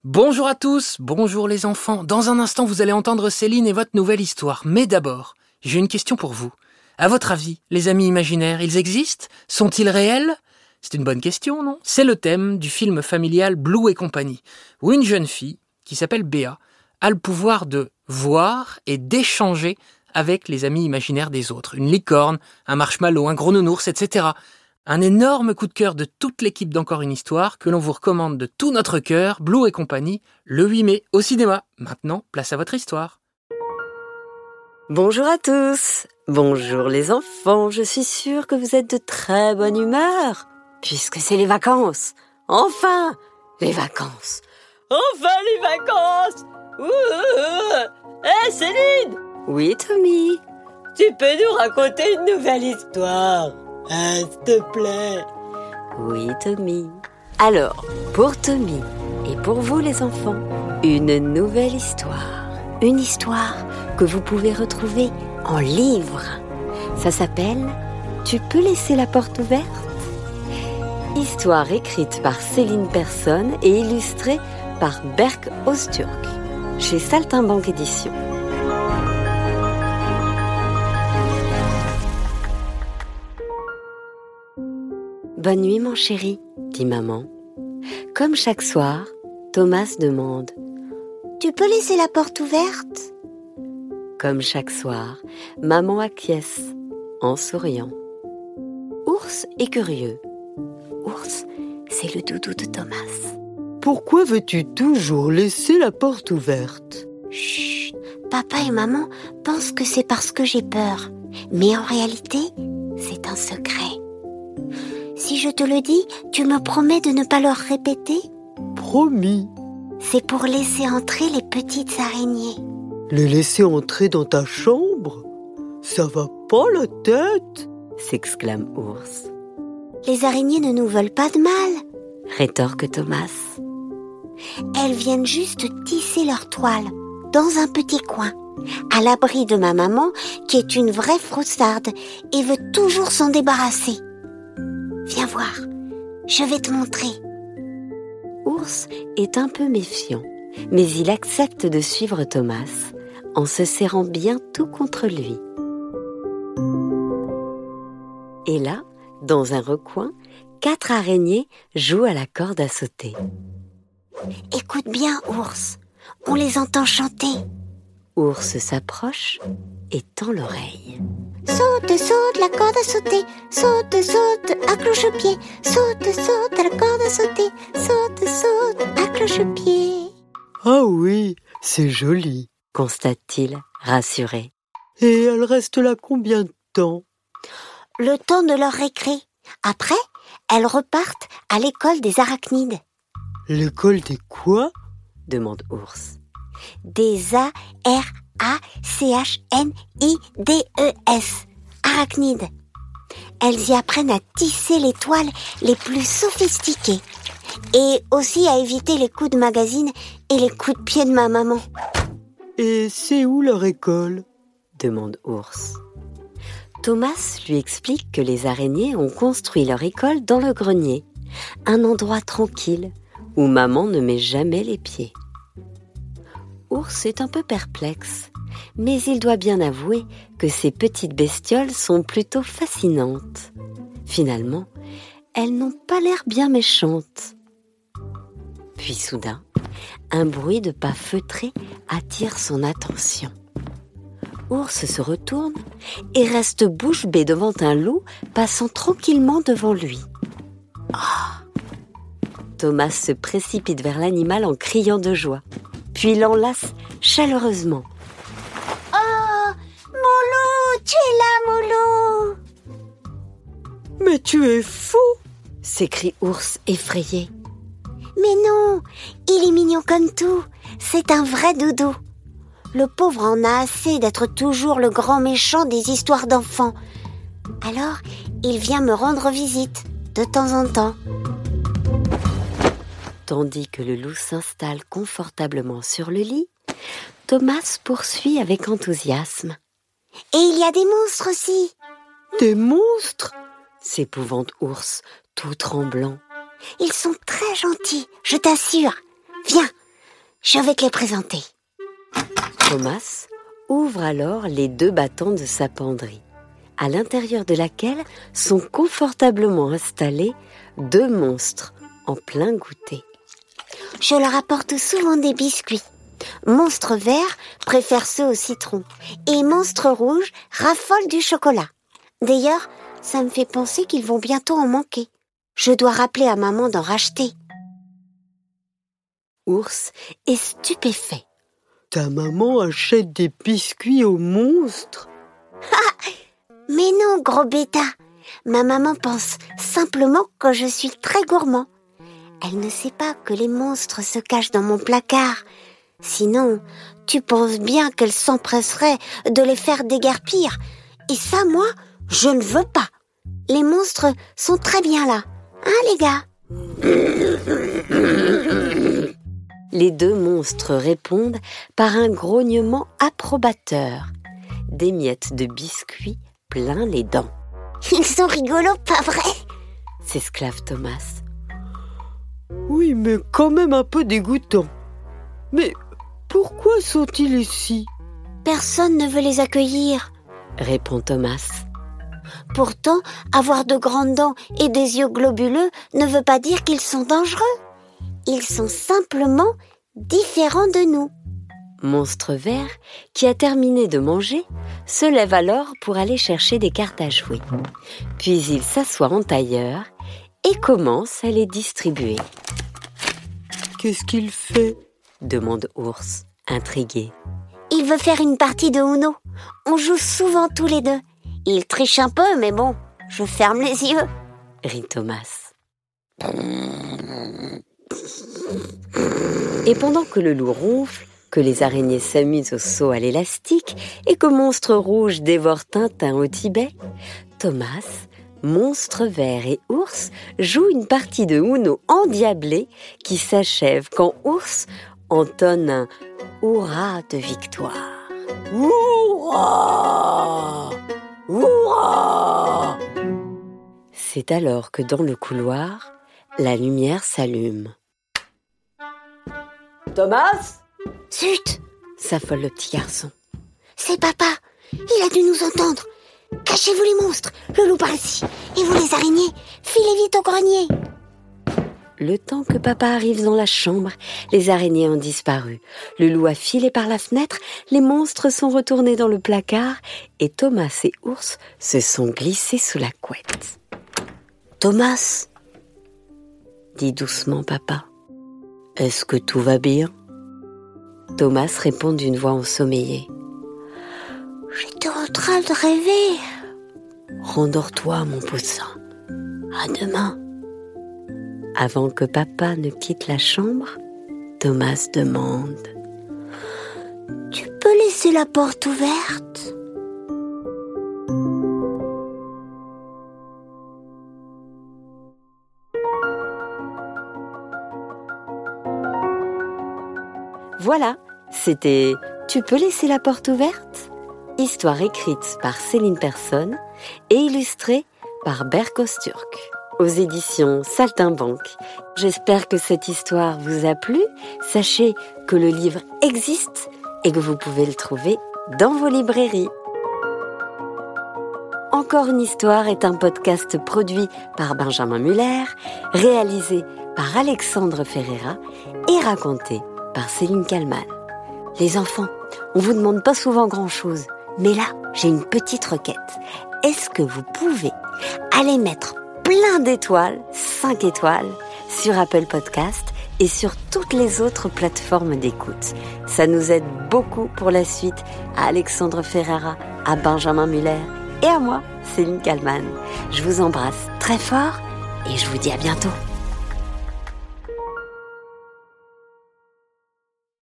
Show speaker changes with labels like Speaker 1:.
Speaker 1: Bonjour à tous, bonjour les enfants. Dans un instant, vous allez entendre Céline et votre nouvelle histoire. Mais d'abord, j'ai une question pour vous. À votre avis, les amis imaginaires, ils existent? Sont-ils réels? C'est une bonne question, non? C'est le thème du film familial Blue et compagnie, où une jeune fille, qui s'appelle Béa, a le pouvoir de voir et d'échanger avec les amis imaginaires des autres. Une licorne, un marshmallow, un gros nounours, etc. Un énorme coup de cœur de toute l'équipe d'Encore une histoire que l'on vous recommande de tout notre cœur, Blue et compagnie, le 8 mai au cinéma. Maintenant, place à votre histoire.
Speaker 2: Bonjour à tous, bonjour les enfants, je suis sûre que vous êtes de très bonne humeur, puisque c'est les vacances. Enfin, les vacances. Enfin les vacances. Hé Céline. Oui Tommy. Tu peux nous raconter une nouvelle histoire, s'il te plaît? Oui Tommy. Alors, pour Tommy et pour vous les enfants, une nouvelle histoire. Une histoire que vous pouvez retrouver en livre. Ça s'appelle « Tu peux laisser la porte ouverte ?» Histoire écrite par Céline Persson et illustrée par Berk Öztürk, chez Saltimbanque Éditions. « Bonne nuit mon chéri », dit maman. Comme chaque soir, Thomas demande « Tu peux laisser la porte ouverte ?» Comme chaque soir, maman acquiesce en souriant. Ours est curieux. Ours, c'est le doudou de Thomas.
Speaker 3: Pourquoi veux-tu toujours laisser la porte ouverte?
Speaker 4: Chut, papa et maman pensent que c'est parce que j'ai peur. Mais en réalité, c'est un secret. Si je te le dis, tu me promets de ne pas leur répéter?
Speaker 3: Promis.
Speaker 4: C'est pour laisser entrer les petites araignées.
Speaker 3: Les laisser entrer dans ta chambre? Ça va pas la tête?
Speaker 2: S'exclame Ours.
Speaker 4: Les araignées ne nous veulent pas de mal,
Speaker 2: Rétorque Thomas.
Speaker 4: Elles viennent juste tisser leur toile, dans un petit coin, à l'abri de ma maman, qui est une vraie froussarde et veut toujours s'en débarrasser. Viens voir, je vais te montrer.
Speaker 2: Ours est un peu méfiant, mais il accepte de suivre Thomas, en se serrant bien tout contre lui. Et là, dans un recoin, 4 araignées jouent à la corde à sauter.
Speaker 4: Écoute bien, Ours, on les entend chanter.
Speaker 2: Ours s'approche et tend l'oreille.
Speaker 4: Saute, saute, la corde à sauter. Saute, saute, à cloche-pied. Saute, saute, à la corde à sauter. Saute, saute, à cloche-pied.
Speaker 3: Ah oui, c'est joli,
Speaker 2: constate-t-il, rassuré.
Speaker 3: Et elles restent là combien de temps?
Speaker 4: Le temps de leur récré. Après, elles repartent à l'école des arachnides.
Speaker 3: L'école des quoi?
Speaker 4: Demande Ours. Des A-R-A-C-H-N-I-D-E-S. Arachnides. Elles y apprennent à tisser les toiles les plus sophistiquées. Et aussi à éviter les coups de magazine et les coups de pied de ma maman.
Speaker 3: Et c'est où leur école?
Speaker 2: Demande Ours. Thomas lui explique que les araignées ont construit leur école dans le grenier, un endroit tranquille où maman ne met jamais les pieds. Ours est un peu perplexe, mais il doit bien avouer que ces petites bestioles sont plutôt fascinantes. Finalement, elles n'ont pas l'air bien méchantes. Puis soudain, un bruit de pas feutrés attire son attention. Ours se retourne et reste bouche bée devant un loup passant tranquillement devant lui. Oh! Thomas se précipite vers l'animal en criant de joie, puis l'enlace chaleureusement.
Speaker 4: Oh! Moulou, tu es là, Moulou!
Speaker 3: Mais tu es fou!
Speaker 2: S'écrie Ours effrayé.
Speaker 4: Mais non, il est mignon comme tout. C'est un vrai doudou. Le pauvre en a assez d'être toujours le grand méchant des histoires d'enfants. Alors, il vient me rendre visite, de temps en temps.
Speaker 2: Tandis que le loup s'installe confortablement sur le lit, Thomas poursuit avec enthousiasme.
Speaker 4: Et il y a des monstres aussi.
Speaker 3: Des monstres?
Speaker 2: S'épouvante Ours, tout tremblant.
Speaker 4: Ils sont très gentils, je t'assure. Viens, je vais te les présenter.
Speaker 2: Thomas ouvre alors les 2 battants de sa penderie, à l'intérieur de laquelle sont confortablement installés 2 monstres en plein goûter.
Speaker 4: Je leur apporte souvent des biscuits. Monstre vert préfère ceux au citron et Monstre rouge raffole du chocolat. D'ailleurs, ça me fait penser qu'ils vont bientôt en manquer. Je dois rappeler à maman d'en racheter.
Speaker 2: Ours est stupéfait.
Speaker 3: Ta maman achète des biscuits aux monstres?
Speaker 4: Mais non, gros bêta. Ma maman pense simplement que je suis très gourmand. Elle ne sait pas que les monstres se cachent dans mon placard. Sinon, tu penses bien qu'elle s'empresserait de les faire déguerpir. Et ça, moi, je ne veux pas. Les monstres sont très bien là. Hein, les gars?
Speaker 2: Les 2 monstres répondent par un grognement approbateur. Des miettes de biscuits plein les dents.
Speaker 4: Ils sont rigolos, pas vrai?
Speaker 2: S'esclave Thomas.
Speaker 3: Oui, mais quand même un peu dégoûtant. Mais pourquoi sont-ils ici?
Speaker 4: Personne ne veut les accueillir.
Speaker 2: Répond Thomas.
Speaker 4: Pourtant, avoir de grandes dents et des yeux globuleux ne veut pas dire qu'ils sont dangereux. Ils sont simplement différents de nous.
Speaker 2: Monstre vert, qui a terminé de manger, se lève alors pour aller chercher des cartes à jouer. Puis il s'assoit en tailleur et commence à les distribuer.
Speaker 3: Qu'est-ce qu'il fait?
Speaker 2: Demande Ours, intrigué.
Speaker 4: Il veut faire une partie de Uno. On joue souvent tous les 2. Il triche un peu, mais bon, je ferme les yeux.
Speaker 2: Rit Thomas. Et pendant que le loup ronfle, que les araignées s'amusent au saut à l'élastique et que Monstre rouge dévore Tintin au Tibet, Thomas, Monstre vert et Ours jouent une partie de Uno endiablée qui s'achève quand Ours entonne un « hurrah » de victoire.
Speaker 3: Hurrah! Hurrah!
Speaker 2: C'est alors que dans le couloir, la lumière s'allume. « Thomas !»
Speaker 4: Zut!
Speaker 2: S'affole le petit garçon.
Speaker 4: C'est papa. Il a dû nous entendre. Cachez-vous les monstres, le loup par ici. Et vous les araignées, filez vite au grenier.
Speaker 2: Le temps que papa arrive dans la chambre, les araignées ont disparu. Le loup a filé par la fenêtre, les monstres sont retournés dans le placard et Thomas et Ours se sont glissés sous la couette. « Thomas !» dit doucement papa. « Est-ce que tout va bien ?» Thomas répond d'une voix ensommeillée.
Speaker 4: « J'étais en train de rêver. »«
Speaker 2: Rendors-toi, mon poussin. À demain. » Avant que papa ne quitte la chambre, Thomas demande «
Speaker 4: Tu peux laisser la porte ouverte ?»
Speaker 2: Voilà, c'était « Tu peux laisser la porte ouverte ?» Histoire écrite par Céline Personne et illustrée par Berkos Turk, aux éditions Saltimbanque. J'espère que cette histoire vous a plu. Sachez que le livre existe et que vous pouvez le trouver dans vos librairies. Encore une histoire est un podcast produit par Benjamin Muller, réalisé par Alexandre Ferreira et raconté par Céline Kallmann. Les enfants, on vous demande pas souvent grand-chose, mais là, j'ai une petite requête. Est-ce que vous pouvez aller mettre plein d'étoiles, 5 étoiles, sur Apple Podcast et sur toutes les autres plateformes d'écoute? Ça nous aide beaucoup pour la suite, à Alexandre Ferreira, à Benjamin Muller et à moi, Céline Kallmann. Je vous embrasse très fort et je vous dis à bientôt.